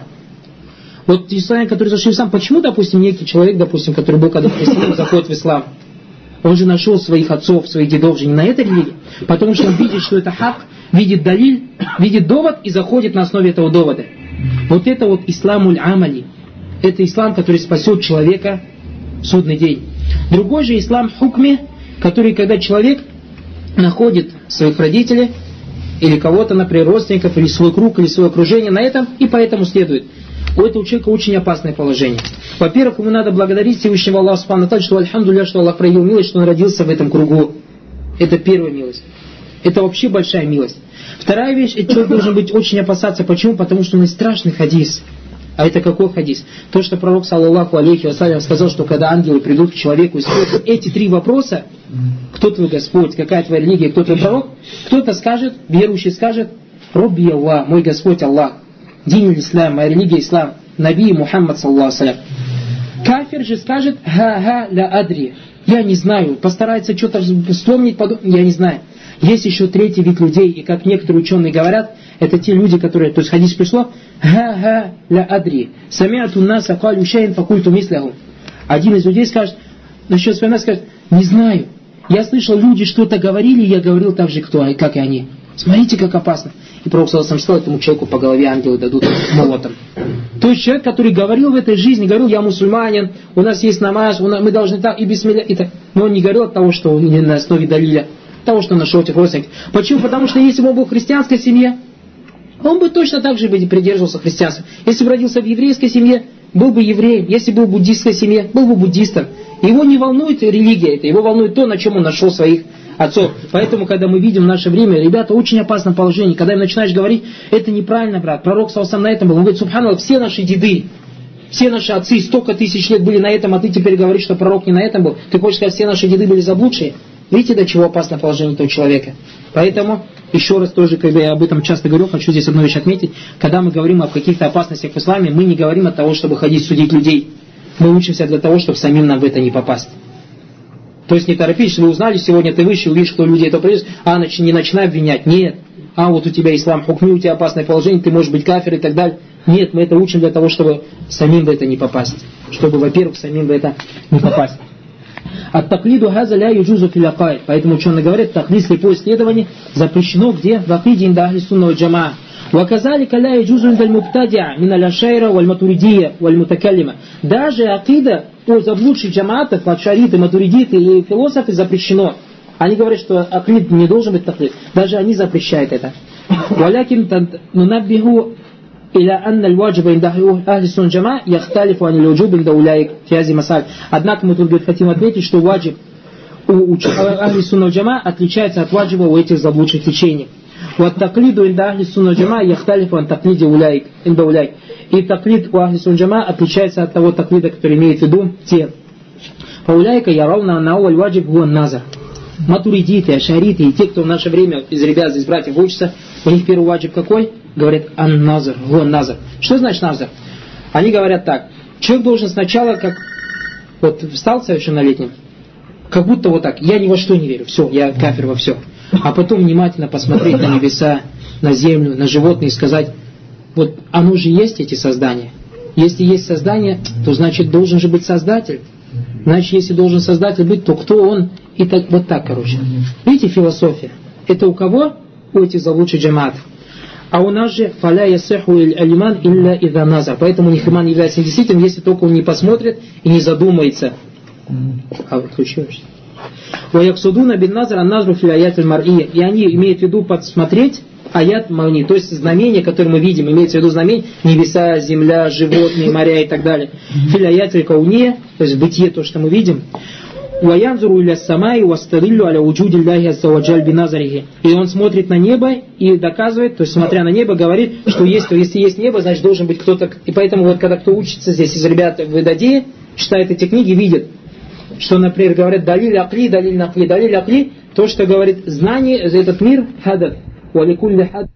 Вот ислам, которые зашли в ислам, почему, допустим, некий человек, допустим, который был когда-то христианином, заходит в ислам? Он же нашел своих отцов, своих дедов же не на этой религии. Потому что он видит, что это хак, видит далиль, видит довод и заходит на основе этого довода. Вот это вот исламуль амали. Это ислам, который спасет человека в судный день. Другой же ислам хукми, который, когда человек находит своих родителей, или кого-то, например, родственников, или свой круг, или свое окружение на этом, и поэтому следует. У этого человека очень опасное положение. Во-первых, ему надо благодарить Всевышнего Аллаха Субхану ва Тааля, что альхамдулилля, что Аллах проявил милость, что он родился в этом кругу. Это первая милость. Это вообще большая милость. Вторая вещь, этот человек должен быть очень опасаться. Почему? Потому что он есть страшный хадис. А это какой хадис? То, что пророк, саллаллаху алейхи вассалям, сказал, что когда ангелы придут к человеку и спросят эти три вопроса: кто твой Господь, какая твоя религия, кто твой пророк, кто-то скажет, верующий скажет: Робби Аллах, мой Господь Аллах, дин ислам, моя религия ислам, наби Мухаммад саллаллаху алейхи. Кафир же скажет: ха-ха ля адри, я не знаю, постарается что-то вспомнить, я не знаю. Есть еще третий вид людей, и как некоторые ученые говорят, это те люди, которые, то есть хадис пришло, ха-ха ля адри, самиату наса калю шайин факульту мисляху. Один из людей скажет, насчет своего скажет: не знаю, я слышал, люди что-то говорили, я говорил так же, как и они. Смотрите, как опасно. И пророк саллаллаху алейхи ва саллям сказал, этому человеку по голове ангелы дадут молотом. То есть человек, который говорил в этой жизни, говорил: я мусульманин, у нас есть намаз, мы должны так, и бисмилля, и так. Но он не говорил от того, что не на основе далиля, того, что нашел этих родственников. Почему? Потому что если бы он был в христианской семье, он бы точно так же придерживался христианства. Если бы родился в еврейской семье, был бы евреем. Если бы был в буддистской семье, был бы буддистом. Его не волнует религия, его волнует то, на чем он нашел своих отцов. Поэтому, когда мы видим в наше время, ребята, очень опасном положении, когда им начинаешь говорить, это неправильно, брат, пророк сам на этом был. Он говорит, субханаллах, все наши деды, все наши отцы столько тысяч лет были на этом, а ты теперь говоришь, что пророк не на этом был. Ты хочешь сказать, все наши деды были заблудшие? Видите, до чего опасно положение этого человека? Поэтому, еще раз тоже, когда я об этом часто говорю, хочу здесь одну вещь отметить. Когда мы говорим о каких-то опасностях в исламе, мы не говорим от того, чтобы ходить судить людей. Мы учимся для того, чтобы самим нам в это не попасть. То есть не торопитесь, вы узнали, сегодня ты вышел, видишь, кто людей это придет, не начинай обвинять. Нет. Вот у тебя ислам хукми, у тебя опасное положение, ты можешь быть кафир и так далее. Нет, мы это учим для того, чтобы самим в это не попасть. Чтобы, во-первых, самим в это не попасть. Ат-таклиду хаза ля юджузу фил акаид. Поэтому ученые говорят, таклид, слепое исследование запрещено где? В акиде инда ахли сунна валь джамаа. Ваказалика ля юджузу инда аль-мубтадиа мин аль-ашайра валь-матуридия валь-мутакаллима. Даже акида у заблудших джамаатов, ашариты, матуридиты и философы запрещено. Они говорят, что акид не должен быть таклид. Даже они запрещают это. Валякин нунаббиху إلى أن الواجب عند أهل السنة والجماعة يختلف عن الوجوب عند أولئك في هذه المسائل. Однако мы тут хотим отметить, что ваджиб у Ахли Сунна валь Джамаа отличается от ваджиба у этих заблудших течений. والتقليد عند أهل السنة والجماعة يختلف عن تقليد أولئك عند أولئك. И таклид у Ахли Сунна валь Джамаа отличается от того таклида, который имеет в виду те. فأولئك يرون أن أول واجب هو النظر. Матуридиты, ашариты и те, кто в наше время из ребят, из братьев учатся, у них первый ваджиб какой? Говорят ан-назр, гуан-назр. Что значит назр? Они говорят так. Человек должен сначала, как вот стал совершеннолетним, как будто вот так, я ни во что не верю, все, я кафир во все. А потом внимательно посмотреть на небеса, на землю, на животные и сказать, вот оно же есть, эти создания. Если есть создание, то значит должен же быть создатель. Значит, если должен создатель быть, то кто он? И так, вот так, короче. Видите, философия. Это у кого? У этих заблудших джамаатов. А у нас же фаля ясиху алиман илля ида назар. Поэтому иман является недействительным, если только он не посмотрит и не задумается. Отключилось. Ваяксудуна бин назар ан-назру фил аят аль-мар'ия. И они имеют в виду подсмотреть аят мани, то есть знамения, которые мы видим, имеется в виду знамения, небеса, земля, животные, моря и так далее. Фил аят аль-кауния, то есть бытие, то, что мы видим. وَيَنْظُرُ إِلَى السَّمَاءِ وَاسْتَدِلُّ عَلَى وُجُودِ اللَّهِ عَزَّ وَجَلَّ بِنَظَرِهِ. И он смотрит на небо и доказывает, то есть смотря на небо, говорит, что есть, то если есть небо, значит должен быть кто-то. И поэтому вот когда кто учится здесь из ребят в Идадее, читает эти книги, видит, что, например, говорят далиль акли, далиль накли, далиль акли, то, что говорит знание, этот мир хадад, валикулли хад.